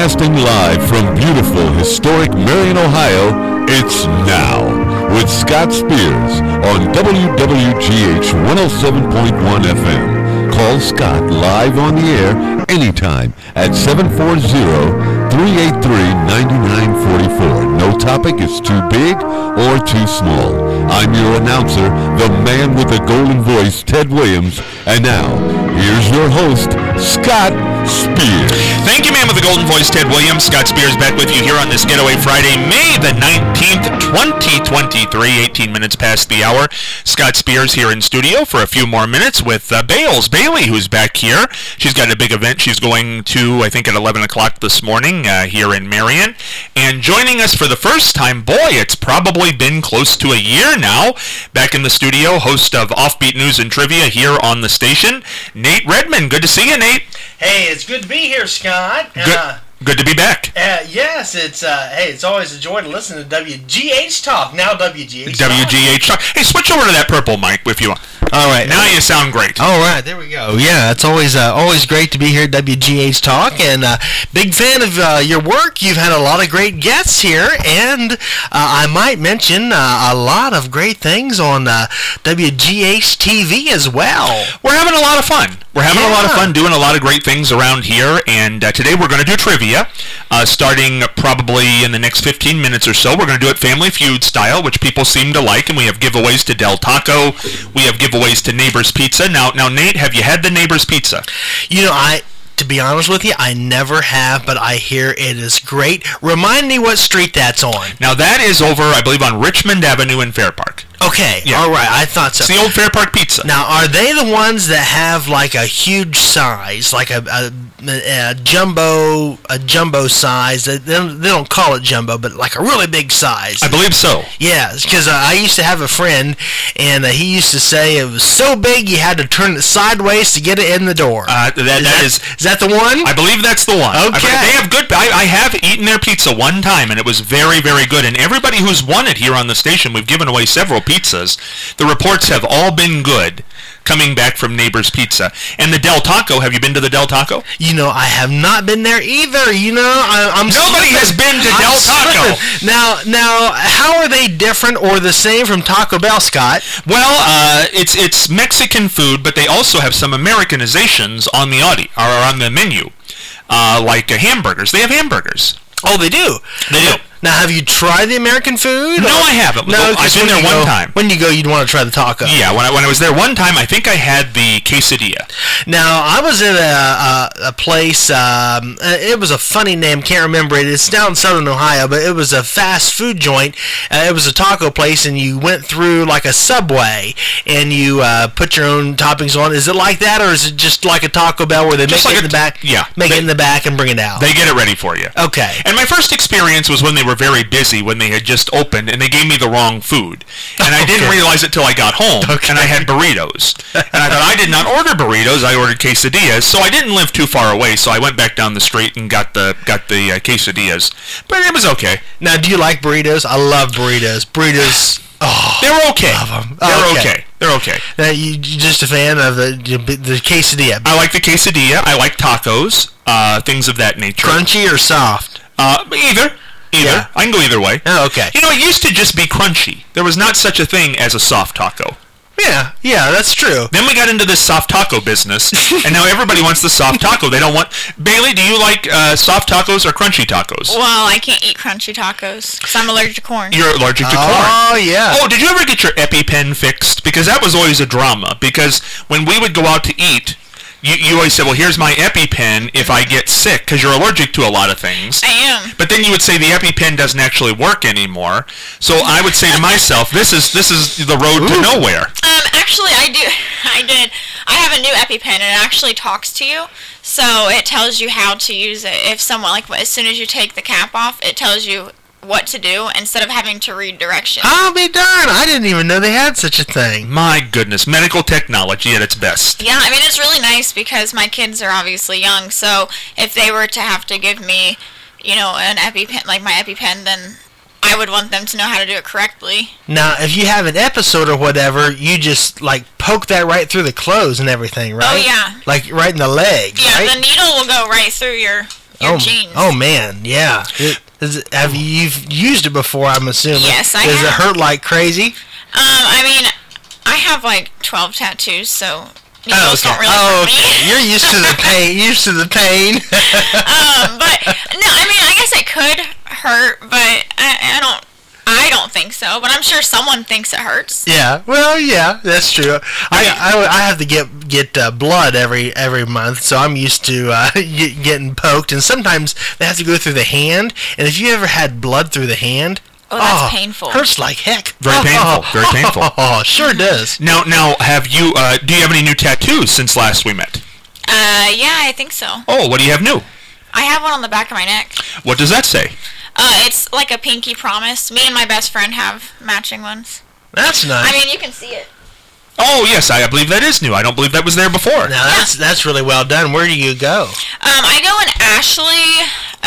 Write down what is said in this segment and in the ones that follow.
Broadcasting live from beautiful, historic Marion, Ohio, it's Now with Scott Spears on WWGH 107.1 FM. Call Scott live on the air anytime at 740-383-9944. No topic is too big or too small. I'm your announcer, the man with the golden voice, Ted Williams. And now, here's your host, Scott Spears. Thank you, man with the golden voice, Ted Williams. Scott Spears back with you here on this Getaway Friday, May the 19th, 2023, 18 minutes past the hour. Scott Spears here in studio for a few more minutes with Bailey, who's back here. She's got a big event she's going to, I think, at 11 o'clock this morning here in Marion. And joining us for the first time, boy, it's probably been close to a year now, back in the studio, host of Offbeat News and Trivia here on the station, Nate Redmond. Good to see you, Nate. Hey, it's good to be here, Scott. Good to be back. Yes, it's always a joy to listen to WGH Talk. Now WGH Talk. Hey, switch over to that purple mic if you want. All right. Now you sound great. All right, there we go. Yeah, it's always great to be here at WGH Talk, and big fan of your work. You've had a lot of great guests here, and I might mention a lot of great things on WGH TV as well. We're having a lot of fun. We're having a lot of fun doing a lot of great things around here, and today we're going to do trivia, starting probably in the next 15 minutes or so. We're going to do it Family Feud style, which people seem to like, and we have giveaways to Del Taco. We have giveaways to Neighbor's Pizza. Now, Nate, have you had the Neighbor's Pizza? You know, to be honest with you, I never have, but I hear it is great. Remind me what street that's on. Now, that is over, I believe, on Richmond Avenue in Fair Park. Okay, yeah. All right, I thought so. It's the old Fair Park Pizza. Now, are they the ones that have like a huge size, like a jumbo size? They don't call it jumbo, but like a really big size. I believe so. Yeah, because I used to have a friend, and he used to say it was so big you had to turn it sideways to get it in the door. Is that the one? I believe that's the one. Okay. They have good. I have eaten their pizza one time, and it was very, very good. And everybody who's won it here on the station, we've given away several pizzas. The reports have all been good coming back from Neighbor's Pizza. And the Del Taco, have you been to the Del Taco? You know, I have not been there either. You know, Nobody has been to Del Taco. Now, how are they different or the same from Taco Bell, Scott? Well, it's Mexican food, but they also have some Americanizations on the menu, like hamburgers. They have hamburgers. Oh, they do? They do. Now, have you tried the American food? No, I haven't. No, I've been there one time. When you go, you'd want to try the taco. Yeah, when I was there one time, I think I had the quesadilla. Now, I was at a place, it was a funny name, can't remember it. It's down in southern Ohio, but it was a fast food joint. It was a taco place, and you went through like a Subway, and you put your own toppings on. Is it like that, or is it just like a Taco Bell where they make it in the back? Yeah. Make it in the back and bring it out. They get it ready for you. Okay. And my first experience was when they were very busy, when they had just opened, and they gave me the wrong food. And I didn't realize it till I got home, and I had burritos. And I thought, I did not order burritos, I ordered quesadillas, so I didn't live too far away, so I went back down the street and got the quesadillas. But it was okay. Now, do you like burritos? I love burritos. Burritos... Oh, they're okay. Love them. They're okay. Now, you just a fan of the quesadilla? I like the quesadilla. I like tacos, things of that nature. Crunchy or soft? Either. Yeah. I can go either way. Oh, okay. You know, it used to just be crunchy. There was not such a thing as a soft taco. Yeah, that's true. Then we got into this soft taco business, and now everybody wants the soft taco. They don't want... Bailey, do you like soft tacos or crunchy tacos? Well, I can't eat crunchy tacos because I'm allergic to corn. You're allergic to corn? Oh, yeah. Oh, did you ever get your EpiPen fixed? Because that was always a drama. Because when we would go out to eat... You always said, well, here's my EpiPen if I get sick, because you're allergic to a lot of things. I am. But then you would say the EpiPen doesn't actually work anymore. So I would say to myself, this is the road to nowhere. Actually, I did. I have a new EpiPen, and it actually talks to you. So it tells you how to use it. If someone, like, as soon as you take the cap off, it tells you what to do instead of having to read directions. I'll be darned. I didn't even know they had such a thing. My goodness, medical technology at its best. Yeah, I mean, it's really nice because my kids are obviously young, so if they were to have to give me, an EpiPen, like my EpiPen, then I would want them to know how to do it correctly. Now, if you have an episode or whatever, you just, poke that right through the clothes and everything, right? Oh, yeah. Like, right in the leg, yeah, right? the needle will go right through your your jeans. Oh man, yeah. Have you've used it before? I'm assuming. Yes, I Does have. it hurt like crazy? I mean, I have like 12 tattoos, so needles don't really hurt me. Okay. You're used to the pain. But no, I mean, I guess it could hurt, but I don't think so. But I'm sure someone thinks it hurts. Yeah. Well, yeah, that's true. I have to get blood every month, so I'm used to getting poked, and sometimes they have to go through the hand. And if you ever had blood through the hand, Oh, that's painful. Hurts like heck. Very painful. Very painful. Oh, sure does. Now, have you? Do you have any new tattoos since last we met? Yeah, I think so. Oh, what do you have new? I have one on the back of my neck. What does that say? It's like a pinky promise. Me and my best friend have matching ones. That's nice. I mean, you can see it. Oh, yes, I believe that is new. I don't believe that was there before. Now that's really well done. Where do you go? I go in Ashley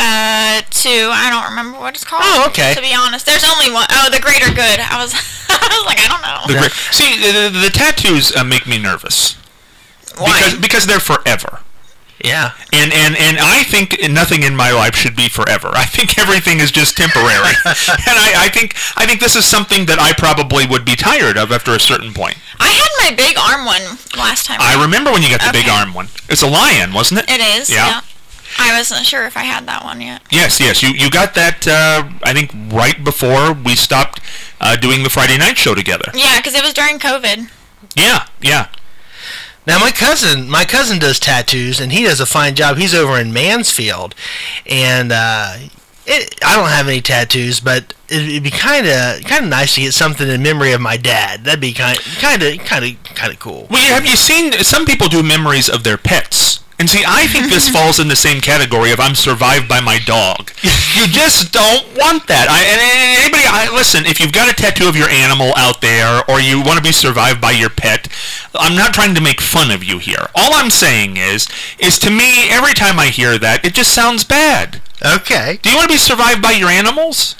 I don't remember what it's called. Oh, okay. To be honest, there's only one. Oh, the Greater Good. I was like, I don't know. See, the tattoos make me nervous. Why? Because they're forever. Yeah. And I think nothing in my life should be forever. I think everything is just temporary. And I think this is something that I probably would be tired of after a certain point. I had my big arm one last time. I remember when you got the big arm one. It's a lion, wasn't it? It is. Yeah. I wasn't sure if I had that one yet. Yes. You got that, I think, right before we stopped doing the Friday night show together. Yeah, because it was during COVID. Yeah. Now my cousin does tattoos, and he does a fine job. He's over in Mansfield, and I don't have any tattoos, but it'd be kind of nice to get something in memory of my dad. That'd be kind of cool. Well, have you seen some people do memories of their pets? And see, I think this falls in the same category of I'm survived by my dog. You just don't want that. Listen, if you've got a tattoo of your animal out there, or you want to be survived by your pet, I'm not trying to make fun of you here. All I'm saying is to me, every time I hear that, it just sounds bad. Okay. Do you want to be survived by your animals?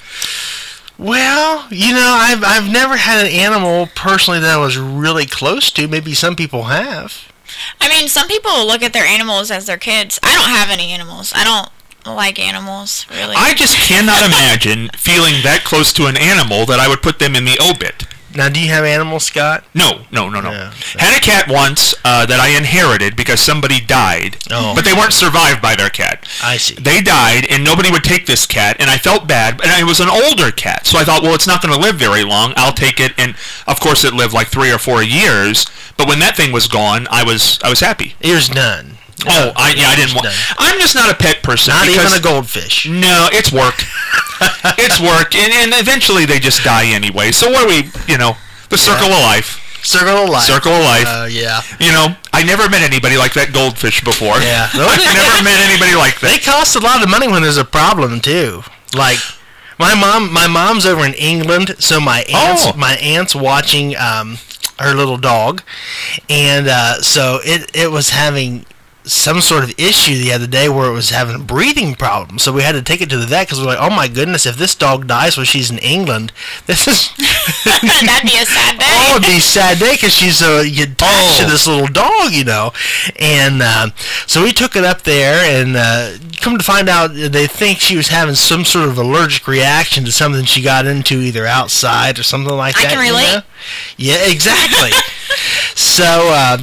Well, I've never had an animal personally that I was really close to. Maybe some people have. I mean, some people look at their animals as their kids. I don't have any animals. I don't like animals, really. I just cannot imagine feeling that close to an animal that I would put them in the obit. Now, do you have animals, Scott? No. Yeah. Had a cat once that I inherited because somebody died, but they weren't survived by their cat. I see. They died, and nobody would take this cat, and I felt bad, and it was an older cat, so I thought, well, it's not going to live very long. I'll take it, and of course it lived like 3 or 4 years, but when that thing was gone, I was happy. Here's none. Oh, I didn't want... I'm just not a pet person. Not even a goldfish. No, it's work. It's work, and eventually they just die anyway. So what are we, the circle of life. Circle of life. Circle of life. Yeah. I never met anybody like that goldfish before. Yeah. I've never met anybody like that. They cost a lot of money when there's a problem, too. Like... My mom's over in England, so my aunt's watching her little dog, and so it was having some sort of issue the other day where it was having a breathing problem. So we had to take it to the vet because we're like, oh my goodness, if this dog dies when she's in England, this is... That'd be a sad day. Oh, it'd be a sad day because she's attached to this little dog, And so we took it up there, and come to find out, they think she was having some sort of allergic reaction to something she got into either outside or something like that. I can relate. Yeah, exactly. So,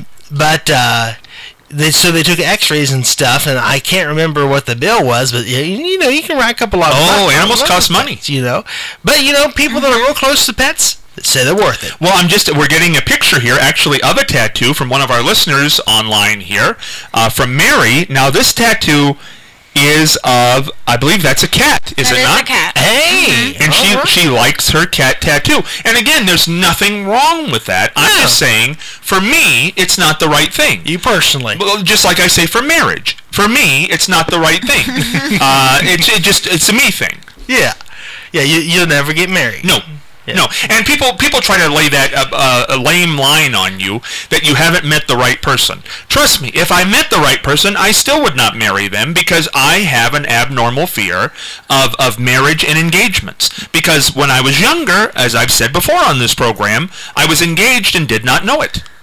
they took X-rays and stuff, and I can't remember what the bill was, but you can rack up a lot of money. Oh, animals cost money. But people that are real close to pets say they're worth it. Well, we're getting a picture here, actually, of a tattoo from one of our listeners online here, from Mary. Now, this tattoo is of, I believe that's a cat, is it not? It is a cat. Hey! And she likes her cat tattoo. And again, there's nothing wrong with that. I'm just saying, for me, it's not the right thing. You personally. Well, just like I say for marriage. For me, it's not the right thing. It's a me thing. Yeah. Yeah, you'll never get married. No. Yeah. No, and people try to lay that a lame line on you that you haven't met the right person. Trust me, if I met the right person, I still would not marry them because I have an abnormal fear of marriage and engagements. Because when I was younger, as I've said before on this program, I was engaged and did not know it.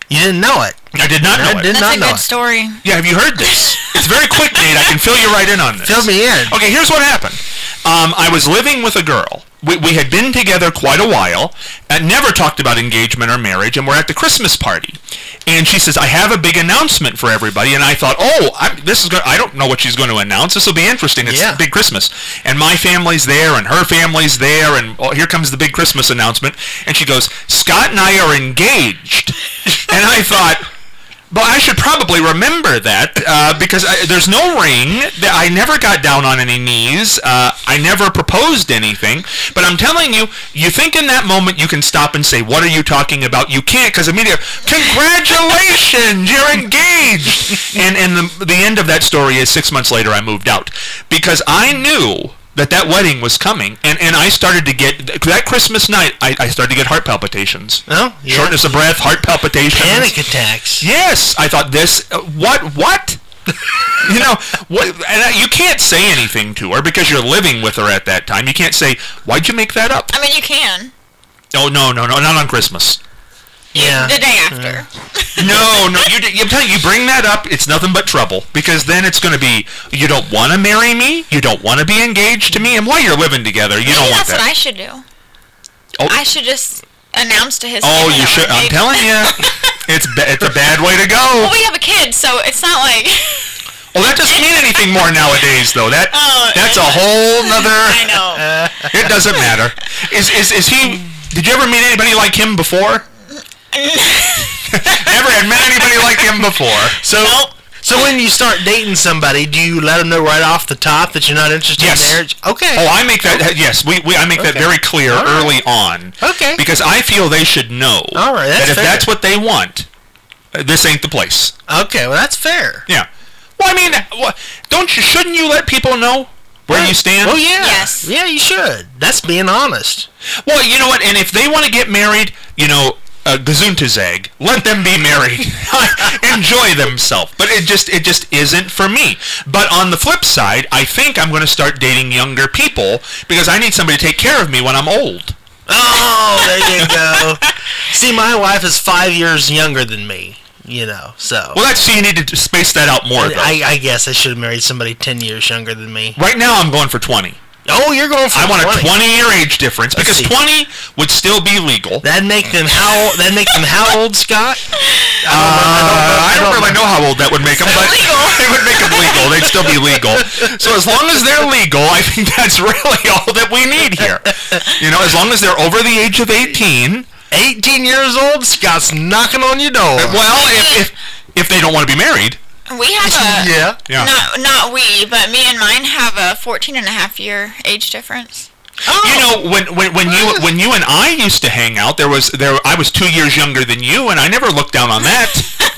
You didn't know it. I did not know it. That's a good story. Yeah, have you heard this? It's very quick, Nate. I can fill you right in on this. Fill me in. Okay, here's what happened. I was living with a girl. We had been together quite a while, and never talked about engagement or marriage, and we're at the Christmas party. And she says, I have a big announcement for everybody. And I thought, I don't know what she's going to announce. This will be interesting. It's big Christmas. And my family's there, and her family's there, and here comes the big Christmas announcement. And she goes, Scott and I are engaged. And I thought, well, I should probably remember that because there's no ring. I never got down on any knees. I never proposed anything. But I'm telling you, you think in that moment you can stop and say, what are you talking about? You can't, because immediately, congratulations, you're engaged. And the end of that story is 6 months later I moved out. Because I knew that wedding was coming, and I started to get, that Christmas night, I started to get heart palpitations. Oh, yeah. Shortness of breath, heart palpitations. Panic attacks. Yes, I thought this, what? You know, and you can't say anything to her because you're living with her at that time. You can't say, why'd you make that up? I mean, you can. Oh, no, not on Christmas. Yeah. The day after. No, I'm telling you, you bring that up, it's nothing but trouble. Because then it's going to be, you don't want to marry me, you don't want to be engaged to me, and while you're living together, you don't want that. That's what I should do. Oh. I should just announce to his Oh, you should. I'm telling you, it's a bad way to go. Well, we have a kid, so it's not like... Well, that doesn't mean anything more nowadays, though. That's a whole nother... I know. It doesn't matter. Is he... Did you ever meet anybody like him before? Never had met anybody like him before. So when you start dating somebody, do you let them know right off the top that you're not interested in marriage? Okay. Oh, I make that. Yes, I make that very clear early on. Okay. Because I feel they should know. All right, that's that if fair. that's what they want, this ain't the place. Okay, well that's fair. Yeah. Well, I mean, shouldn't you let people know where you stand? Oh yeah. Yes. Yeah, you should. That's being honest. Well, you know what? And if they want to get married, Gesundtag, let them be married. Enjoy themselves. But it just isn't for me. But on the flip side, I think I'm going to start dating younger people because I need somebody to take care of me when I'm old. Oh, there you go. See, my wife is 5 years younger than me. So. Well, you need to space that out more, though. I guess I should have married somebody 10 years younger than me. Right now, I'm going for 20. Oh, you're going for 20. I want a 20-year age difference because 20 would still be legal. That'd make them how old, Scott? I don't really know how old that would make them, but it would make them legal. They'd still be legal. So as long as they're legal, I think that's really all that we need here. As long as they're over the age of 18. 18 years old, Scott's knocking on your door. Well, if they don't want to be married. We have Yeah. Not we, but me and mine have a 14.5-year age difference. Oh. When you and I used to hang out, I was 2 years younger than you, and I never looked down on that.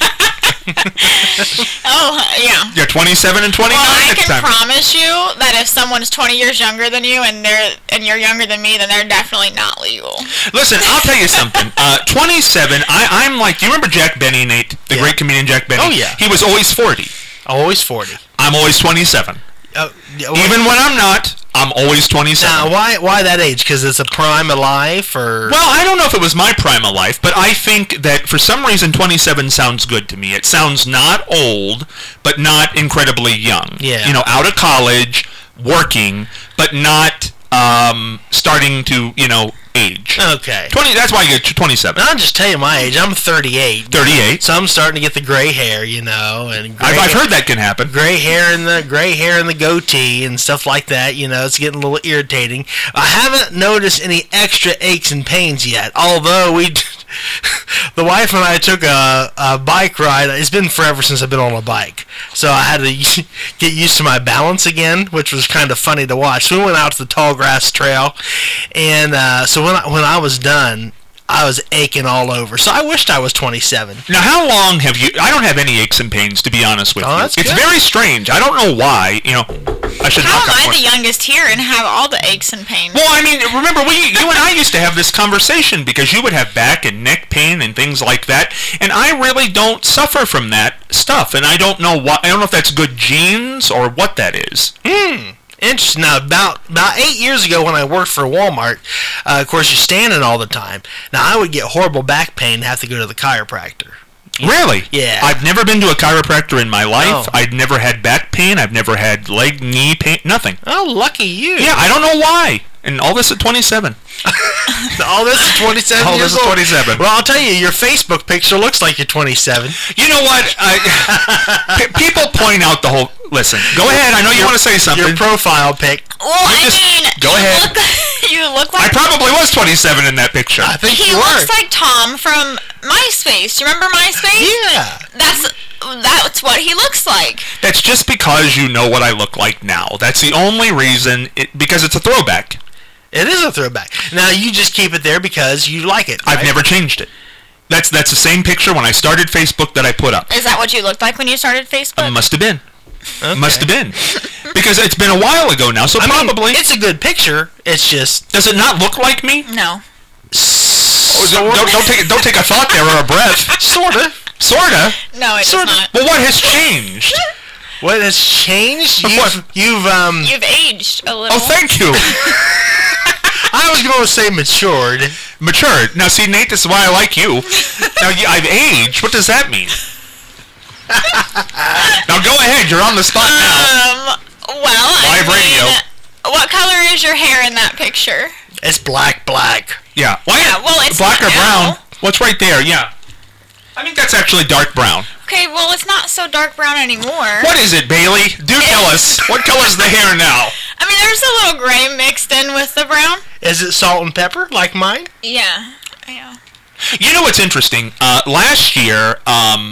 Oh, yeah. You're 27 and 29 well, I next can time. promise you that if someone's 20 years younger than you and you're younger than me, then they're definitely not legal. Listen, I'll tell you something. 27, I'm like, do you remember Jack Benny, Nate? The great comedian Jack Benny? Oh, yeah. He was always 40. Always 40. I'm always 27. Even when I'm not, I'm always 27. Now, why that age? Because it's a prime of life, or? Well, I don't know if it was my prime of life, but I think that for some reason 27 sounds good to me. It sounds not old, but not incredibly young. Yeah. Out of college, working, but not starting to, age. Okay. 20. That's why you get 27. I'll just tell you my age. I'm 38. 38. So I'm starting to get the gray hair, and I've heard that can happen. Gray hair and the goatee and stuff like that. It's getting a little irritating. I haven't noticed any extra aches and pains yet. Although the wife and I took a bike ride. It's been forever since I've been on a bike, so I had to get used to my balance again, which was kind of funny to watch. So we went out to the tall grass trail, and so when I was done, I was aching all over. So I wished I was 27. Now, how long have you... I don't have any aches and pains, to be honest with you. That's It's good. very strange. I don't know why. I should How knock am on I wood. the youngest here and have all the aches and pains? Well, I mean, remember, you and I used to have this conversation because you would have back and neck pain and things like that, and I really don't suffer from that stuff, and I don't know why. I don't know if that's good genes or what that is. Interesting. Now, about 8 years ago when I worked for Walmart, of course, you're standing all the time. Now, I would get horrible back pain and have to go to the chiropractor. Really? Yeah. I've never been to a chiropractor in my life. Oh. I've never had back pain. I've never had leg, knee pain. Nothing. Oh, lucky you. Yeah, I don't know why. And all this at 27. All this is 27 All years this is old. 27. Well, I'll tell you, your Facebook picture looks like you're 27. You know what? People point out the whole... Listen, go ahead. I know you want to say something. Your profile pic. Well, I mean, go ahead. You look I like... probably was 27 in that picture. I think He you were. looks like Tom from MySpace. You remember MySpace? Yeah. That's what he looks like. That's just because you know what I look like now. That's the only reason, because it's a throwback. It is a throwback. Now, you just keep it there because you like it, right? I've never changed it. That's the same picture when I started Facebook that I put up. Is that what you looked like when you started Facebook? Must have been. Okay. Must have been. Because it's been a while ago now, so I mean, probably... it's a good picture. It's just... Does it not look like me? No. Don't take a thought there or a breath. Sorta. Sorta. No, it does not. Well, what has changed? What has changed? What? You've aged a little. Oh, thank you. I was going to say matured. Matured. Now, see, Nate, this is why I like you. Now, I've aged. What does that mean? Now, go ahead. You're on the spot now. Well, Live radio. What color is your hair in that picture? It's black. Yeah. Well, Yeah, well, it's black not or brown. now. What's right there? Yeah. I think that's actually dark brown. Okay, well, it's not so dark brown anymore. What is it, Bailey? Do tell us. What color's the hair now? I mean, there's a little gray mixed in with the brown. Is it salt and pepper like mine? Yeah. Yeah. You know what's interesting? Last year,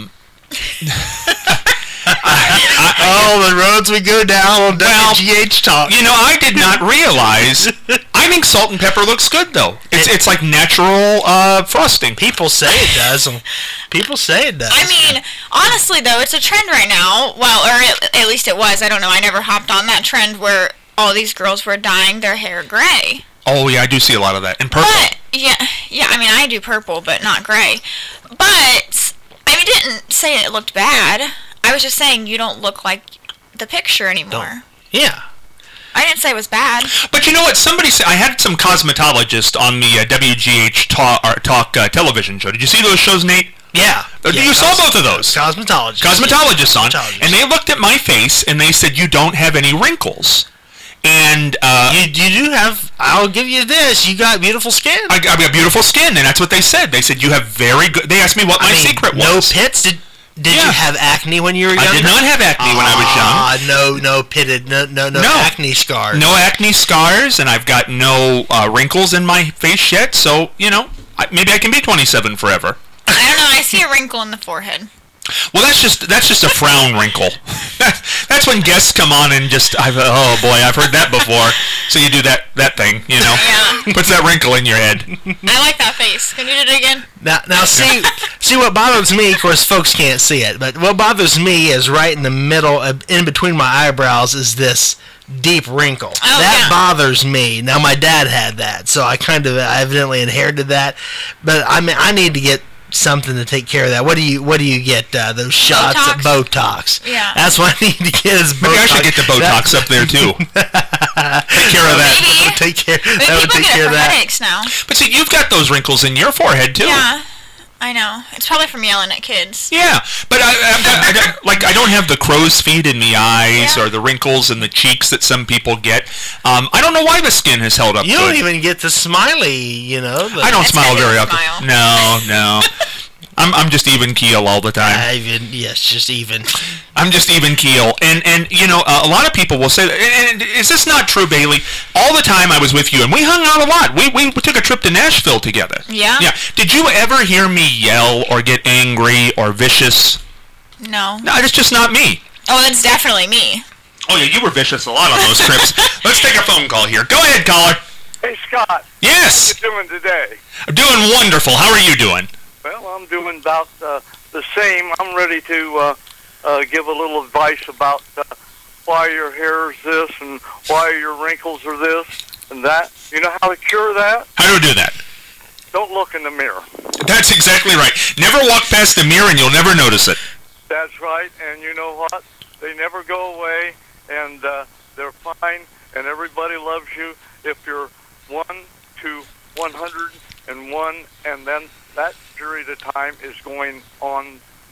The roads we go down on WGH Talk. you know, I did not realize. I think salt and pepper looks good, though. It's like natural frosting. People say it does. People say it does. I mean, honestly, though, it's a trend right now. Well, or at least it was. I don't know. I never hopped on that trend where all these girls were dyeing their hair gray. Oh, yeah, I do see a lot of that. And purple. But, yeah, I mean, I do purple, but not gray. But, I mean, didn't say it looked bad. I was just saying you don't look like the picture anymore. Yeah. I didn't say it was bad. But you know what? Somebody said, I had some cosmetologist on the WGH Talk television show. Did you see those shows, Nate? Yeah. You saw both of those. Cosmetologist. Cosmetologists on. Cosmetologist. And they looked at my face and they said, you don't have any wrinkles. And You do have, I'll give you this, you got beautiful skin. I got beautiful skin, and that's what they said. They said, you have very good... They asked me what my secret was. No pits? Did you have acne when you were young? I did not have acne when I was young. No pitted, no acne scars. No acne scars, and I've got no wrinkles in my face yet, so, you know, maybe I can be 27 forever. I don't know. I see a wrinkle in the forehead. Well, that's just a frown wrinkle. That's when guests come on and oh boy, I've heard that before. So you do that thing, you know. Yeah. Puts that wrinkle in your head. I like that face. Can you do it again? Now see what bothers me, of course folks can't see it, but what bothers me is right in the middle, in between my eyebrows is this deep wrinkle. Oh, that yeah. bothers me. Now my dad had that, so I evidently inherited that, but I need to get something to take care of that. What do you get? Those shots Botox? of Botox. Yeah. That's what I need to get is Botox. Maybe I should get the Botox up there too. Take care of that. Maybe. That would take care. But That would people take get care of it for that. headaches now. But see, you've got those wrinkles in your forehead too. Yeah. I know. It's probably from yelling at kids. Yeah, but I don't have the crow's feet in the eyes Yeah. or the wrinkles in the cheeks that some people get. I don't know why the skin has held up You good. don't even get the smiley, you know. I don't It's smile a very good often. smile. No. I'm just even keel all the time. Yes, just even. I'm just even keel. And you know, a lot of people will say, and is this not true, Bailey? All the time I was with you, and we hung out a lot. We took a trip to Nashville together. Yeah? Yeah. Did you ever hear me yell or get angry or vicious? No. No, it's just not me. Oh, that's definitely me. Oh, yeah, you were vicious a lot on those trips. Let's take a phone call here. Go ahead, caller. Hey, Scott. Yes. How you doing today? I'm doing wonderful. How are you doing? Well, I'm doing about the same. I'm ready to give a little advice about why your hair is this and why your wrinkles are this and that. You know how to cure that? How do we do that? Don't look in the mirror. That's exactly right. Never walk past the mirror and you'll never notice it. That's right. And you know what? They never go away, and they're fine, and everybody loves you if you're 1 to 101, and then that period of time is going on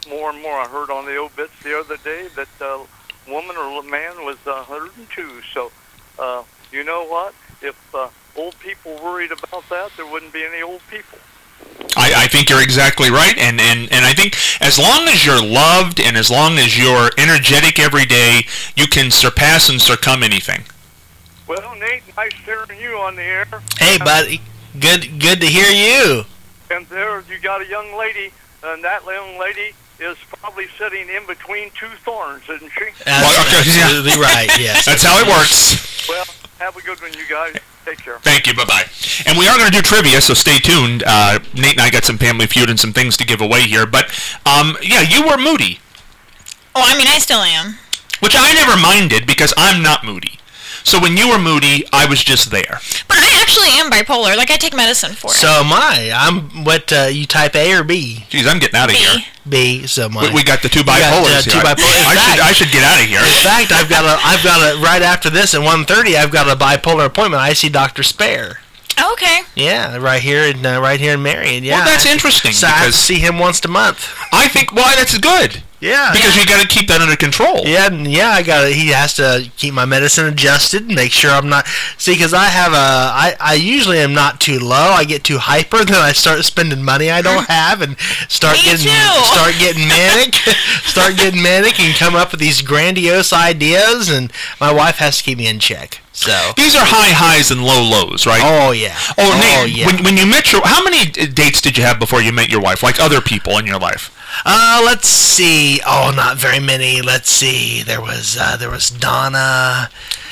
more and more. I heard on the obits the other day that woman or man was 102. So, you know what? If old people worried about that, there wouldn't be any old people. I think you're exactly right, and I think as long as you're loved and as long as you're energetic every day, you can surpass and succumb anything. Well, Nate, nice hearing you on the air. Hey, buddy. Good to hear you. And there you got a young lady, and that young lady is probably sitting in between two thorns, isn't she? Absolutely right, yes. That's how it works. Well, have a good one, you guys. Take care. Thank you. Bye-bye. And we are going to do trivia, so stay tuned. Nate and I got some Family Feud and some things to give away here. But, yeah, you were moody. Oh, I mean, I still am. Which I never minded because I'm not moody. So when you were moody, I was just there. But I actually am bipolar. Like, I take medicine for it. So am I. I'm what, you type A or B? Jeez, I'm getting out of here. B, so am I. We got the two bipolars here. I should get out of here. In fact, I've got a right after this at 1:30. I've got a bipolar appointment. I see Dr. Spare. Okay. Yeah, right here in Marion. Yeah. Well, that's interesting. So I see him once a month. I think. Well, that's good. Yeah. Because you got to keep that under control. Yeah, I got to. He has to keep my medicine adjusted and make sure I'm not. See, because I usually am not too low. I get too hyper, then I start spending money I don't have and start getting manic, and come up with these grandiose ideas. And my wife has to keep me in check. So these are high highs and low lows, right? Oh yeah. Oh, Nate, yeah. When you met how many dates did you have before you met your wife? Like other people in your life? Let's see. Oh, not very many. Let's see. There was Donna.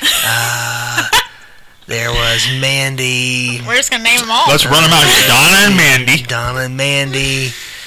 There was Mandy. We're just gonna name them all. Let's run them out here. Donna and Mandy.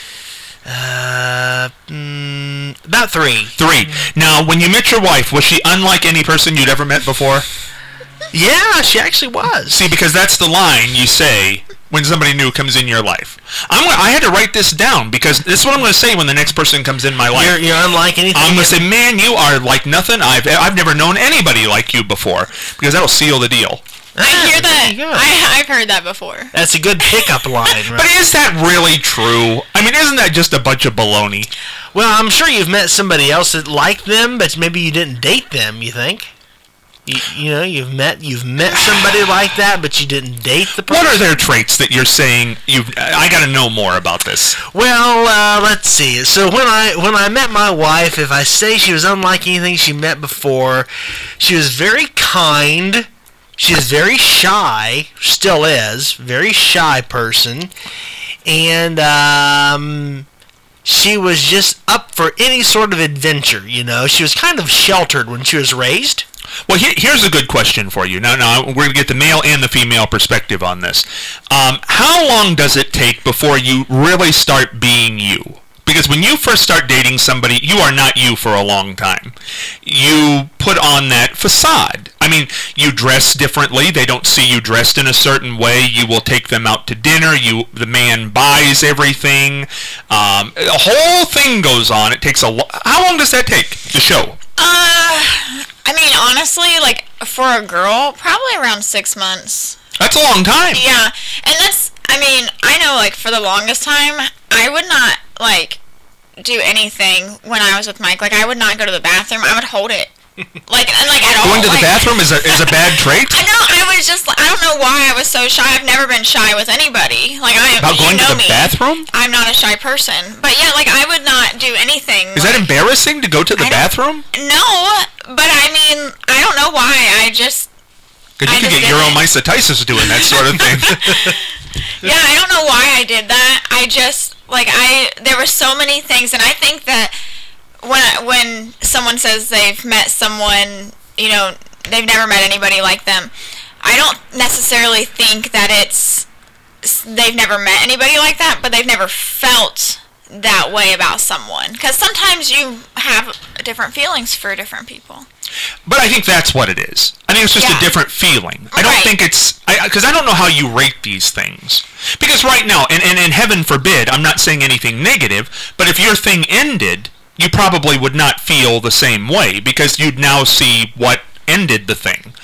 About three. Now, when you met your wife, was she unlike any person you'd ever met before? Yeah, she actually was. See, because that's the line you say when somebody new comes in your life. I had to write this down because this is what I'm going to say when the next person comes in my life. You're unlike anything. I'm going to say, man, you are like nothing. I've never known anybody like you before, because that'll seal the deal. I hear that. I've heard that before. That's a good pickup line, right? But is that really true? I mean, isn't that just a bunch of baloney? Well, I'm sure you've met somebody else that liked them, but maybe you didn't date them, you think? You know, you've met somebody like that, but you didn't date the person. What are their traits that you're saying I got to know more about this? Well, let's see. So when I met my wife, if I say she was unlike anything she met before, she was very kind. She is very shy, still is, very shy person, and she was just up for any sort of adventure, you know. She was kind of sheltered when she was raised. Well, here's a good question for you. Now, we're going to get the male and the female perspective on this. How long does it take before you really start being you? Because when you first start dating somebody, you are not you for a long time. You put on that facade. I mean, you dress differently. They don't see you dressed in a certain way. You will take them out to dinner. The man buys everything. A whole thing goes on. It takes how long does that take to show? I mean, honestly, like, for a girl, probably around 6 months. That's a long time. Yeah, and I know, like, for the longest time, I would not, like, do anything when I was with Mike. Like, I would not go to the bathroom. I would hold it. Like at all. Going to the bathroom is a bad trait? I know, I was just, I don't know why I was so shy. I've never been shy with anybody. Like, About going to the bathroom? I'm not a shy person. But yeah, like, I would not do anything. Is that embarrassing to go to the bathroom? No, but I mean, I don't know why. I just... Because you could get uromycetitis doing that sort of thing. Yeah, I don't know why I did that. I just, like, there were so many things, and I think that when someone says they've met someone, you know, they've never met anybody like them, I don't necessarily think that they've never met anybody like that, but they've never felt that way about someone. Because sometimes you have different feelings for different people. But I think that's what it is. I think it's just a different feeling. I don't think it's... Because I don't know how you rate these things. Because right now, and heaven forbid, I'm not saying anything negative, but if your thing ended, you probably would not feel the same way, because you'd now see what ended the thing.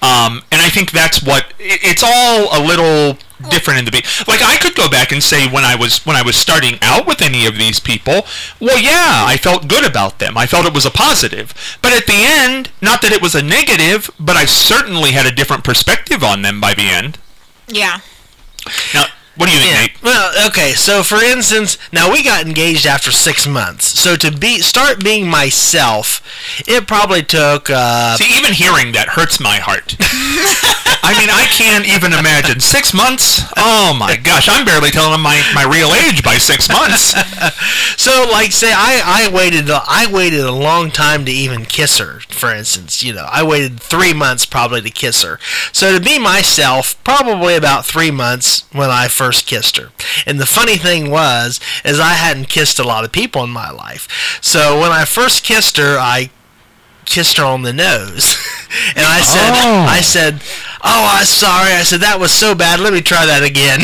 And I think that's what it's all a little different in the beginning. Like, I could go back and say when I was starting out with any of these people, well, yeah, I felt good about them. I felt it was a positive. But at the end, not that it was a negative, but I certainly had a different perspective on them by the end. Yeah. Now, what do you think, Nate? Well, okay, so for instance, now we got engaged after 6 months. So to start being myself, it probably took... See, even hearing that hurts my heart. I mean, I can't even imagine. 6 months? Oh my gosh, I'm barely telling them my real age by 6 months. So, like, say, I waited a long time to even kiss her, for instance. You know, I waited 3 months probably to kiss her. So to be myself, probably about 3 months when I first kissed her. And the funny thing was, is I hadn't kissed a lot of people in my life. So when I first kissed her, I kissed her on the nose. And I said, oh, I'm sorry. I said, that was so bad. Let me try that again.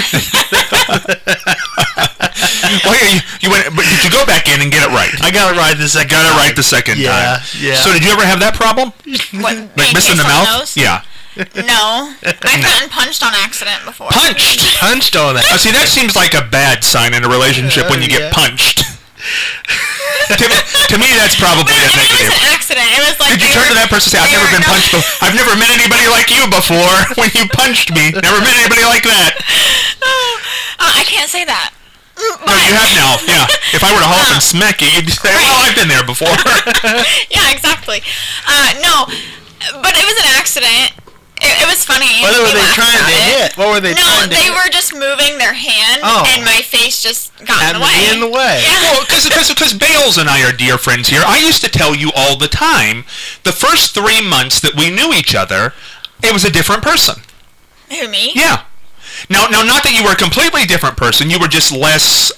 Well, you went, but did you go back in and get it right? I got it right the second time. Got it right the second time. Yeah. So did you ever have that problem? What, Like missing the mouth? nose? Yeah. No. I've gotten punched on accident before. Punched on that. See, that seems like a bad sign in a relationship when you get punched. to me, that's probably a negative. It was an accident. It was like... Did you turn to that person and say, I've never been punched before. I've never met anybody like you before when you punched me. Never met anybody like that. I can't say that. No, you have now. Yeah. If I were to honk and smack you, you'd say, well, I've been there before. Yeah, exactly. No, but it was an accident. It was funny. What were they trying to hit? What were they trying to hit? No, they were just moving their hand, and my face just got in the way. In the way. Yeah. Well, because Bales and I are dear friends here. I used to tell you all the time, the first 3 months that we knew each other, it was a different person. Who, me? Yeah. Now, not that you were a completely different person. You were just less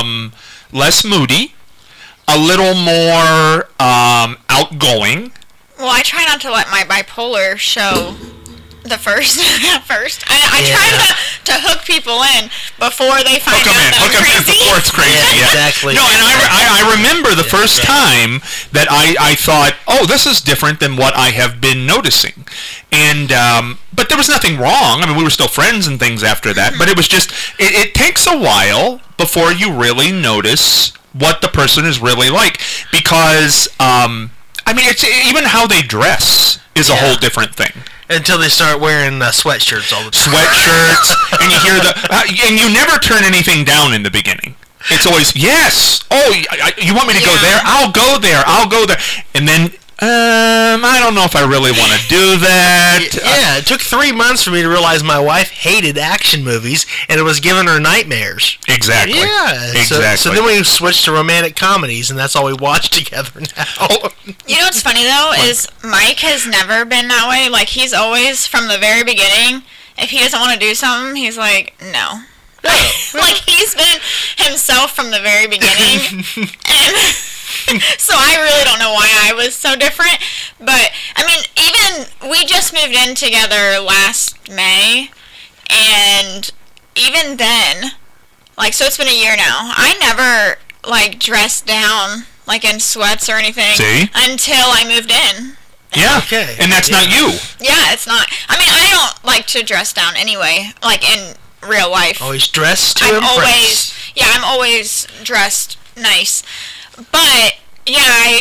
moody, a little more outgoing. Well, I try not to let my bipolar show the first at first. I try to hook people in before they find out that I'm crazy. Before it's crazy. Yeah, exactly. No, and I remember the first time that I thought, oh, this is different than what I have been noticing. And but there was nothing wrong. I mean, we were still friends and things after that. But it was just, it takes a while before you really notice what the person is really like. Because, I mean, it's even how they dress is a whole different thing. Until they start wearing sweatshirts all the time. Sweatshirts, and you hear and you never turn anything down in the beginning. It's always, yes, oh, you want me to go there? I'll go there. And then, I don't know if I really want to do that. Yeah, it took 3 months for me to realize my wife hated action movies, and it was giving her nightmares. Exactly. Yeah. Exactly. So then we switched to romantic comedies, and that's all we watch together now. You know what's funny, though, is Mike has never been that way. Like, he's always, from the very beginning, if he doesn't want to do something, he's like, no. Like, he's been himself from the very beginning. And so I really don't know why I was so different. But, I mean, even, we just moved in together last May. And even then, like, so it's been a year now. I never, like, dressed down, like, in sweats or anything. See? Until I moved in. Yeah. Okay. And that's not you. Yeah, it's not. I mean, I don't like to dress down anyway, like, in real life. Always dressed to impress. I'm always dressed nice. But, yeah,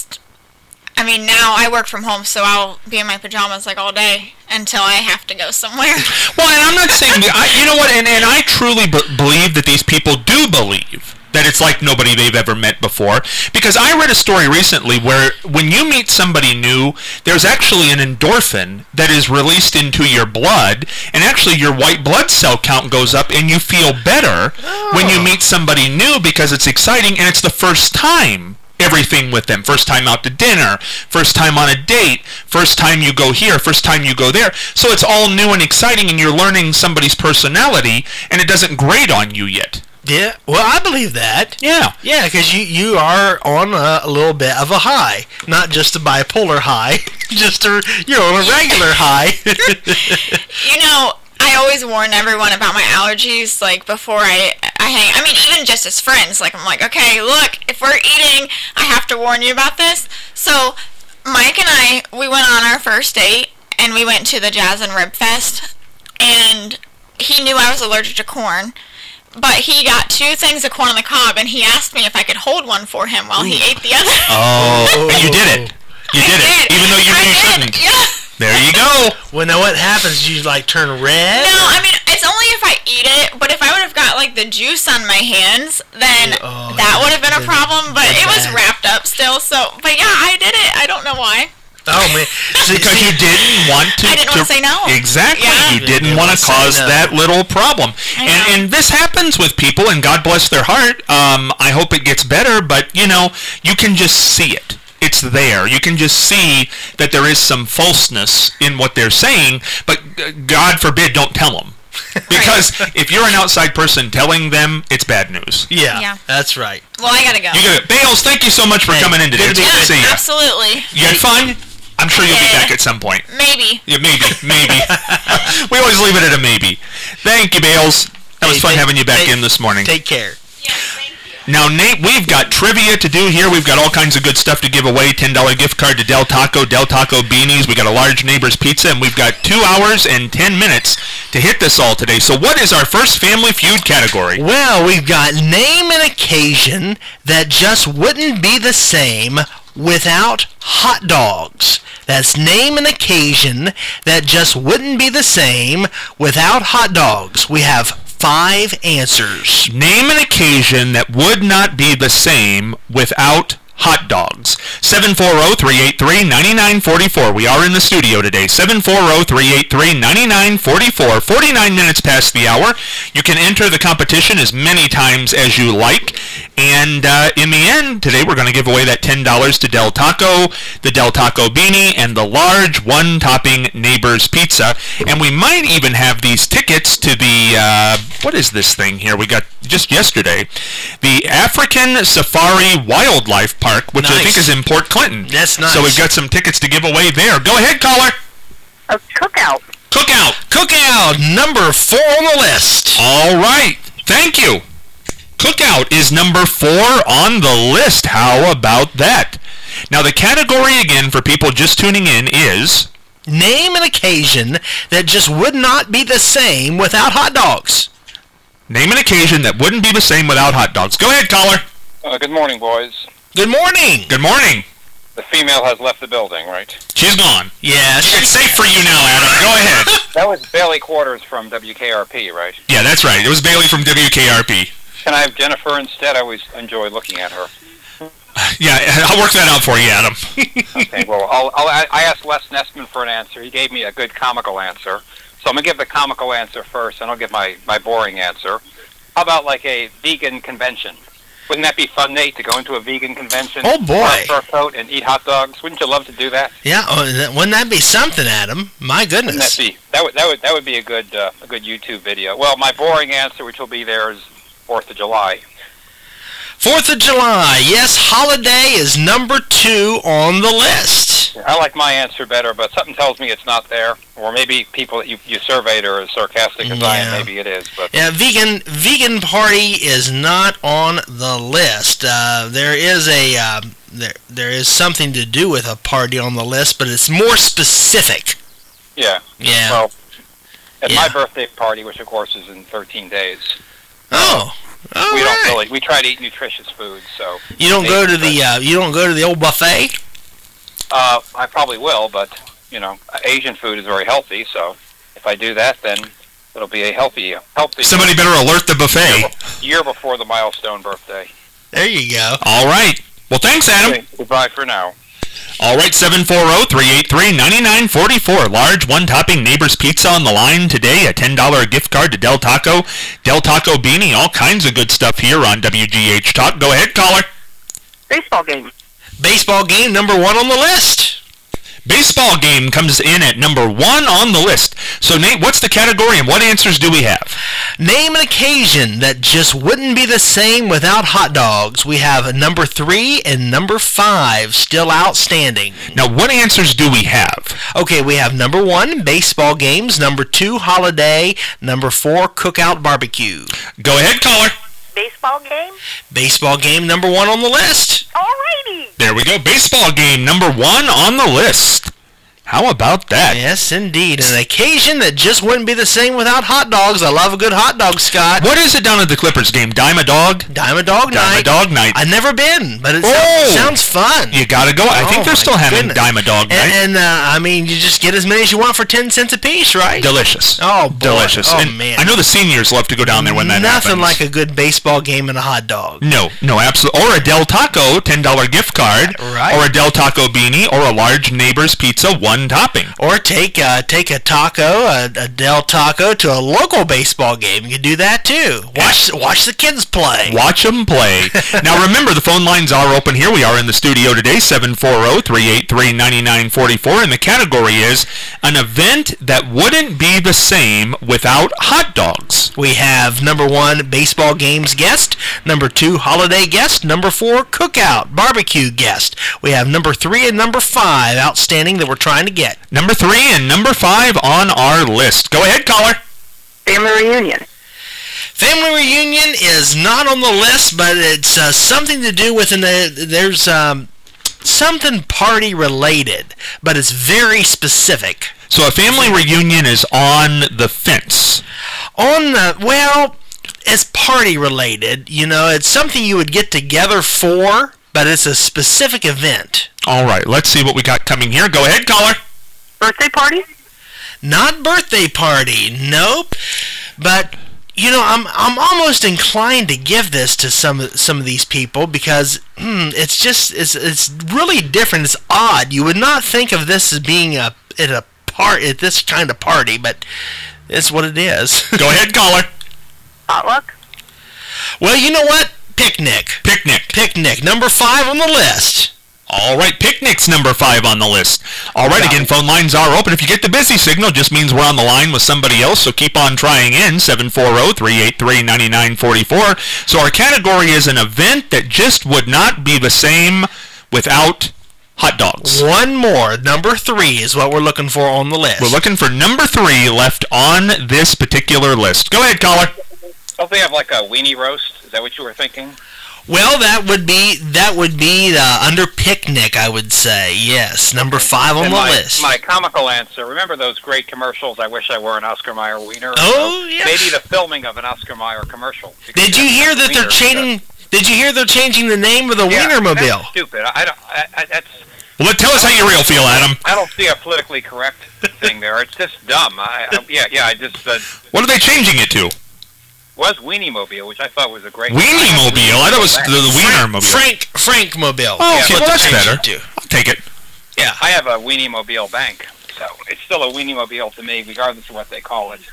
I mean, now I work from home, so I'll be in my pajamas, like, all day until I have to go somewhere. Well, and I'm not saying, you know what, and I truly believe that these people do believe that it's like nobody they've ever met before. Because I read a story recently where when you meet somebody new, there's actually an endorphin that is released into your blood, and actually your white blood cell count goes up, and you feel better when you meet somebody new because it's exciting, and it's the first time everything with them. First time out to dinner, first time on a date, first time you go here, first time you go there. So it's all new and exciting, and you're learning somebody's personality, and it doesn't grate on you yet. Yeah, well, I believe that. Yeah. Yeah, because you are on a little bit of a high. Not just a bipolar high. You're on a regular high. You know, I always warn everyone about my allergies, like, before I hang. I mean, even just as friends. Like, I'm like, okay, look, if we're eating, I have to warn you about this. So, Mike and I, we went on our first date, and we went to the Jazz and Rib Fest, and he knew I was allergic to corn. But he got 2 things of corn on the cob, and he asked me if I could hold one for him while he ate the other. Oh, and you did it. You did it, even though you knew you shouldn't. Yeah. There you go. Well, now what happens? You like turn red? No, I mean, it's only if I eat it, but if I would have got, like, the juice on my hands, then that would have been a problem, but it was wrapped up still, so, but yeah, I did it. I don't know why. Oh, man. Because you didn't want to... I didn't want to say no. Exactly. Yeah. You didn't want to cause that little problem. And this happens with people, and God bless their heart. I hope it gets better, but, you know, you can just see it. It's there. You can just see that there is some falseness in what they're saying, but God forbid, don't tell them. Because if you're an outside person telling them, it's bad news. Yeah, that's right. Well, I gotta go. You gotta, Bales, thank you so much for coming in today. It's good to see you. Absolutely. You had fun? I'm sure you'll be back at some point. Maybe. Yeah, maybe. We always leave it at a maybe. Thank you, Bales. That was fun having you back in this morning. Take care. Yes, thank you. Now, Nate, we've got trivia to do here. We've got all kinds of good stuff to give away. $10 gift card to Del Taco Beanies. We got a large Neighbor's Pizza, and we've got 2 hours and 10 minutes to hit this all today. So what is our first Family Feud category? Well, we've got name an occasion that just wouldn't be the same without hot dogs. That's name an occasion that just wouldn't be the same without hot dogs. We have 5 answers. Name an occasion that would not be the same without hot dogs. 740-383-9944. We are in the studio today. 740-383-9944. 49 minutes past the hour. You can enter the competition as many times as you like. And in the end, today we're going to give away that $10 to Del Taco, the Del Taco Beanie, and the large one-topping Neighbor's Pizza. And we might even have these tickets to the, what is this thing here? We got just yesterday. The African Safari Wildlife Park, which I think is in Port Clinton. That's nice. So we've got some tickets to give away there. Go ahead, caller. A cookout. Cookout, number 4 on the list. All right. Thank you. Cookout is number 4 on the list. How about that? Now, the category again for people just tuning in is... Name an occasion that just would not be the same without hot dogs. Name an occasion that wouldn't be the same without hot dogs. Go ahead, caller. Good morning, boys. Good morning. Good morning. The female has left the building, right? She's gone. Yes. It's safe for you now, Adam. Go ahead. That was Bailey Quarters from WKRP, right? Yeah, that's right. It was Bailey from WKRP. Can I have Jennifer instead? I always enjoy looking at her. Yeah, I'll work that out for you, Adam. Okay, well, I asked Les Nessman for an answer. He gave me a good comical answer. So I'm going to give the comical answer first, and I'll give my boring answer. How about like a vegan convention? Wouldn't that be fun, Nate, to go into a vegan convention? Oh, boy. Wear a fur coat and eat hot dogs? Wouldn't you love to do that? Yeah, wouldn't that be something, Adam? My goodness. That would be a good YouTube video. Well, my boring answer, which will be there, is 4th of July. 4th of July, yes, holiday is number 2 on the list. I like my answer better, but something tells me it's not there. Or maybe people that you surveyed are as sarcastic as I am. Maybe it is. But yeah, vegan party is not on the list. There is there is something to do with a party on the list, but it's more specific. Yeah. Yeah. Well, at my birthday party, which of course is in 13 days. Oh. We try to eat nutritious food, so you don't go to the old buffet. I probably will, but Asian food is very healthy, so if I do that, then it'll be a healthy. Somebody better alert the buffet. Year before the milestone birthday. There you go. All right. Well, thanks, Adam. Okay, goodbye for now. All right, 740-383-9944. Large one-topping Neighbor's Pizza on the line today. A $10 gift card to Del Taco Beanie. All kinds of good stuff here on WGH Talk. Go ahead, caller. Baseball game. Baseball game, number 1 on the list. Baseball game comes in at number 1 on the list. So, Nate, what's the category and what answers do we have? Name an occasion that just wouldn't be the same without hot dogs. We have number 3 and number 5 still outstanding. Now, what answers do we have? Okay, we have number 1, baseball games. Number 2, holiday. Number 4, cookout barbecue. Go ahead, caller. Baseball game. Baseball game, number 1 on the list. Alrighty. There we go. Baseball game, number 1 on the list. How about that? Yes, indeed. An occasion that just wouldn't be the same without hot dogs. I love a good hot dog, Scott. What is it down at the Clippers game? Dime a dog? Dime a dog night. Dime a dog night. I've never been, but it sounds fun. You gotta go. I think they're still having Dime a dog night. And I mean, you just get as many as you want for 10 cents a piece, right? Delicious. Oh, boy. Delicious. Oh, and man. I know the seniors love to go down there when that happens. Nothing like a good baseball game and a hot dog. No, absolutely. Or a Del Taco $10 gift card. Right. Or a Del Taco beanie. Or a large Neighbor's Pizza, one topping. Or take a taco, a Del Taco, to a local baseball game. You can do that too. Watch the kids play. Watch them play. Now remember, the phone lines are open here. We are in the studio today, 740-383-9944, and the category is an event that wouldn't be the same without hot dogs. We have number 1, baseball games guest. Number 2, holiday guest. Number 4, cookout, barbecue guest. We have number 3 and number 5 outstanding that we're trying to get. Number 3 and number 5 on our list. Go ahead, caller. Family reunion. Family reunion is not on the list, but it's something to do with there's something party related, but it's very specific. So a family reunion is on the fence. It's party related. You know, it's something you would get together for, but it's a specific event. All right, let's see what we got coming here. Go ahead, caller. Birthday party? Not birthday party, nope. But you know, I'm almost inclined to give this to some of these people because it's really different. It's odd. You would not think of this as being at this kind of party, but it's what it is. Go ahead, caller. Potluck? Well, you know what? Picnic. Picnic. Number 5 on the list. All right, picnic's number 5 on the list. All right, again, phone lines are open. If you get the busy signal, just means we're on the line with somebody else, so keep on trying in, 740-383-9944. So our category is an event that just would not be the same without hot dogs. One more. Number 3 is what we're looking for on the list. We're looking for number 3 left on this particular list. Go ahead, caller. Don't they have like a weenie roast? Is that what you were thinking? Well, that would be under picnic, I would say. Yes, number 5 on the list. My comical answer. Remember those great commercials? I wish I were an Oscar Mayer wiener. Oh, yeah. Maybe the filming of an Oscar Mayer commercial. Did you hear that they're changing? Did you hear they're changing the name of the Wienermobile? That's stupid. That's. Well, tell us how you real feel, Adam. I don't see a politically correct thing there. It's just dumb. I just. What are they changing it to? Was Weenie-mobile, which I thought was a great... Weenie-mobile? I thought it was the Wiener-mobile. Frank-mobile. Oh, yeah, well, that's better. I'll take it. Yeah. I have a Weenie-mobile bank, so it's still a Weenie-mobile to me, regardless of what they call it.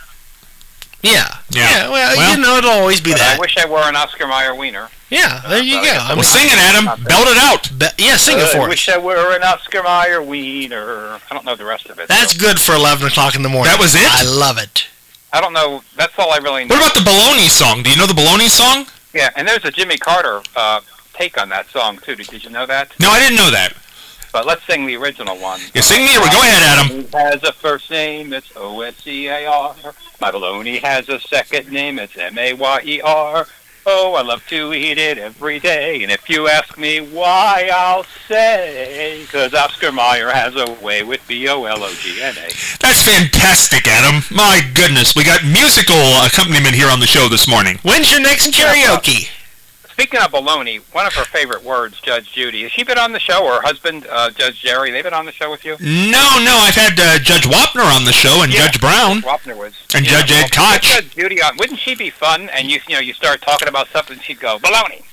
Yeah. Well, you know, it'll always be that. I wish I were an Oscar Mayer wiener. Yeah, there you go. Well, sing it, Adam. Belt it out. Sing it for us. I wish I were an Oscar Mayer wiener. I don't know the rest of it. That's good for 11 o'clock in the morning. That was it? I love it. I don't know. That's all I really know. What about the Baloney song? Do you know the Baloney song? Yeah, and there's a Jimmy Carter take on that song, too. Did you know that? No, I didn't know that. But let's sing the original one. You sing the original. Go ahead, Adam. He has a first name, it's O-S-C-A-R. My baloney has a second name, it's M-A-Y-E-R. Oh, I love to eat it every day. And if you ask me why, I'll say, 'cause Oscar Mayer has a way with B-O-L-O-G-N-A. That's fantastic, Adam. My goodness. We got musical accompaniment here on the show this morning. When's your next karaoke? Speaking of baloney, one of her favorite words, Judge Judy. Has she been on the show, or her husband, Judge Jerry? They been on the show with you? No. I've had Judge Wapner on the show, and Judge Brown. Wapner was. And Judge Ed Koch. Judge Judy on. Wouldn't she be fun? And you start talking about something, she'd go, baloney.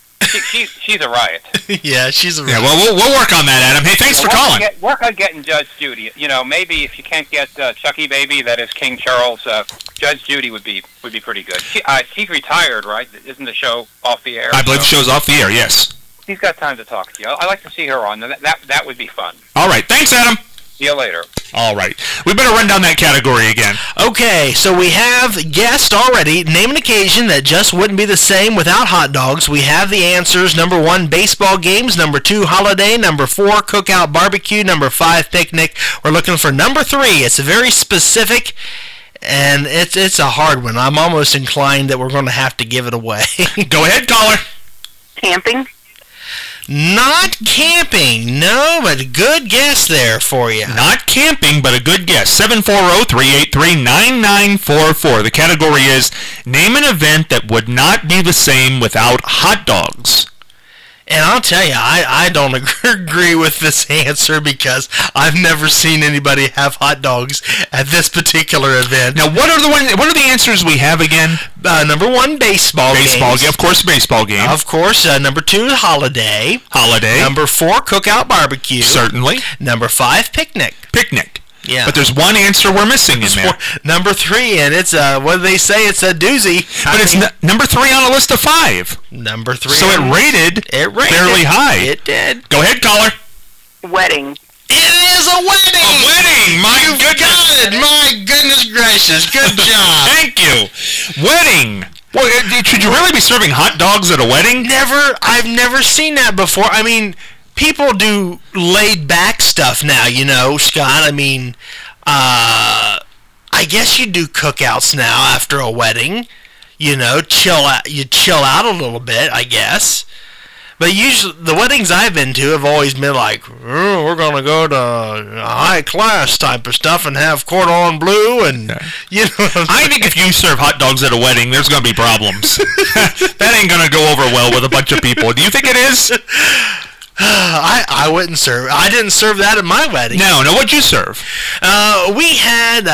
She's a riot. Yeah, she's a riot. Yeah, well, we'll work on that, Adam. Hey, thanks for calling. Work on getting Judge Judy. You know, maybe if you can't get Chucky Baby, that is King Charles, Judge Judy would be pretty good. She's retired, right? Isn't the show off the air? I believe the show's off the air, yes. She's got time to talk to you. I'd like to see her on. That would be fun. All right. Thanks, Adam. See you later. All right. We better run down that category again. Okay, so we have guessed already. Name an occasion that just wouldn't be the same without hot dogs. We have the answers. Number 1, baseball games. Number 2, holiday. Number 4, cookout barbecue. Number 5, picnic. We're looking for number 3. It's very specific, and it's a hard one. I'm almost inclined that we're going to have to give it away. Go ahead, caller. Camping? Not camping. No, but good guess there for you. Not camping, but a good guess. 740-383-9944. The category is name an event that would not be the same without hot dogs. And I'll tell you, I don't agree with this answer because I've never seen anybody have hot dogs at this particular event. Now, what are the answers we have again? Number 1, baseball games. Of course, baseball game. Of course. Number 2, holiday. Number 4, cookout barbecue. Certainly. Number 5, picnic. Yeah. But there's one answer we're missing in there. Number 3, and it's what do they say? It's a doozy. But it's number 3 on a list of 5. Number 3. So it rated fairly high. It did. Go ahead, caller. Wedding. It is a wedding. My goodness. My goodness gracious. Good job. Thank you. Wedding. Well, should you really be serving hot dogs at a wedding? Never. I've never seen that before. I mean, people do laid back stuff now, Scott. I mean, I guess you do cookouts now after a wedding. Chill out. You chill out a little bit, I guess. But usually, the weddings I've been to have always been like, we're going to go to high class type of stuff and have cordon bleu and, I think if you serve hot dogs at a wedding, there's going to be problems. That ain't going to go over well with a bunch of people. Do you think it is? I wouldn't serve. I didn't serve that at my wedding. No, what'd you serve? We had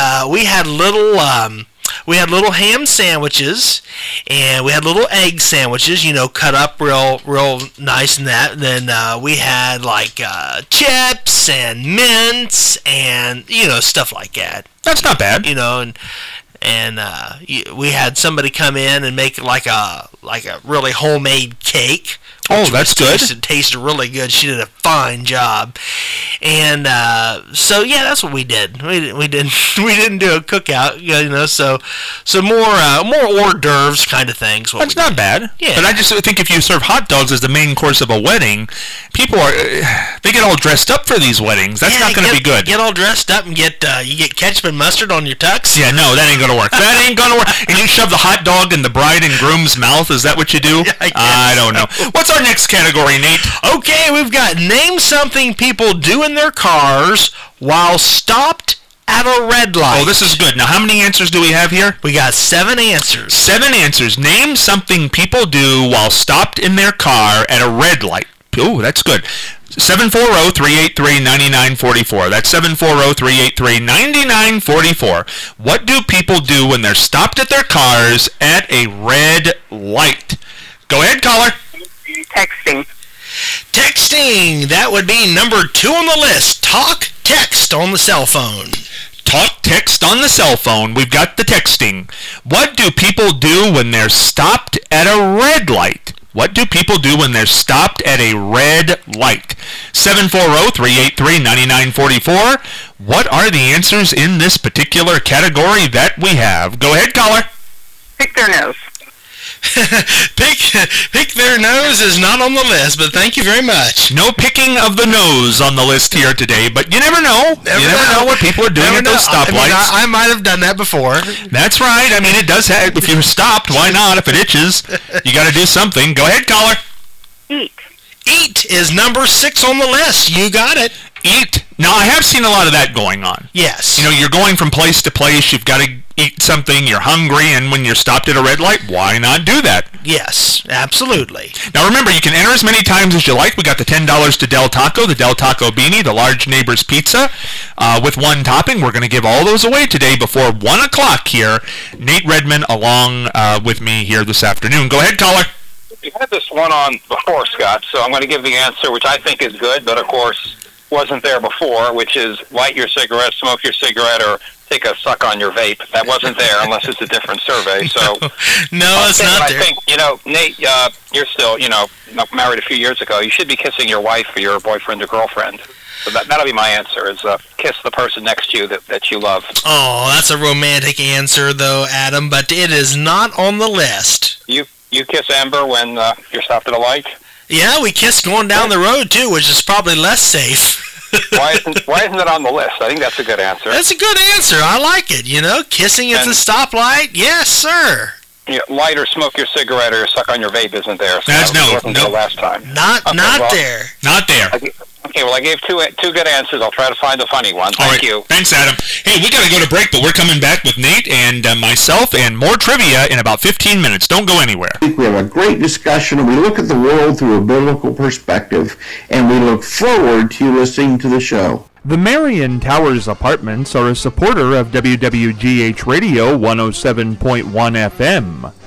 little ham sandwiches, and we had little egg sandwiches, cut up real nice and that. And then we had like chips and mints and stuff like that. That's not bad. And we had somebody come in and make like a really homemade cake. Oh, that's good. It tasted really good. She did a fine job. And so yeah, that's what we did. We didn't do a cookout, so more hors d'oeuvres kind of things. That's not bad. Yeah. But I just think if you serve hot dogs as the main course of a wedding, people they get all dressed up for these weddings. That's not going to be good. Get all dressed up and you get ketchup and mustard on your tux. Yeah, no, that ain't going to work. That ain't going to work. And you shove the hot dog in the bride and groom's mouth. Is that what you do? Yeah, I don't know. What's our next category, Nate? Okay, we've got name something people do in their cars while stopped at a red light. Oh, this is good. Now, how many answers do we have here? We got 7 answers. 7 answers. Name something people do while stopped in their car at a red light. Oh, that's good. 740-383-9944. That's 740-383-9944. What do people do when they're stopped at their cars at a red light? Go ahead, caller. Texting. That would be number 2 on the list. Talk, text on the cell phone. Talk, text on the cell phone. We've got the texting. What do people do when they're stopped at a red light? What do people do when they're stopped at a red light? 740-383-9944. What are the answers in this particular category that we have? Go ahead, caller. Pick their nose. Pick their nose is not on the list, but thank you very much. No picking of the nose on the list here today, but you never know. You never know what people are doing at those stoplights. I might have done that before. That's right. I mean, it does have. If you're stopped, why not? If it itches, you got to do something. Go ahead, caller. Eat is number 6 on the list. You got it. Eat. Now, I have seen a lot of that going on. Yes. You're going from place to place. You've got to eat something. You're hungry. And when you're stopped at a red light, why not do that? Yes, absolutely. Now, remember, you can enter as many times as you like. We got the $10 to Del Taco, the Del Taco Beanie, the Large Neighbors Pizza with 1 topping. We're going to give all those away today before 1 o'clock here. Nate Redman along with me here this afternoon. Go ahead, caller. You had this one on before, Scott, so I'm going to give the answer, which I think is good, but of course wasn't there before, which is light your cigarette, smoke your cigarette, or take a suck on your vape. That wasn't there unless it's a different survey. So no, it's not there. I think, Nate, you're still, married a few years ago. You should be kissing your wife or your boyfriend or girlfriend. So that'll be my answer, is kiss the person next to you that you love. Oh, that's a romantic answer, though, Adam, but it is not on the list. You kiss Amber when you're stopped at a light? Yeah, we kiss going down the road, too, which is probably less safe. Why isn't it on the list? I think that's a good answer. That's a good answer. I like it, kissing at the stoplight. Yes, sir. light or smoke your cigarette or suck on your vape isn't there. So That's that wasn't no. the last time. Not there. Not there. Okay, well, I gave two good answers. I'll try to find the funny one. All Thank right. you. Thanks, Adam. Hey, we got to go to break, but we're coming back with Nate and myself and more trivia in about 15 minutes. Don't go anywhere. We have a great discussion, and we look at the world through a biblical perspective, and we look forward to you listening to the show. The Marion Towers Apartments are a supporter of WWGH Radio 107.1 FM.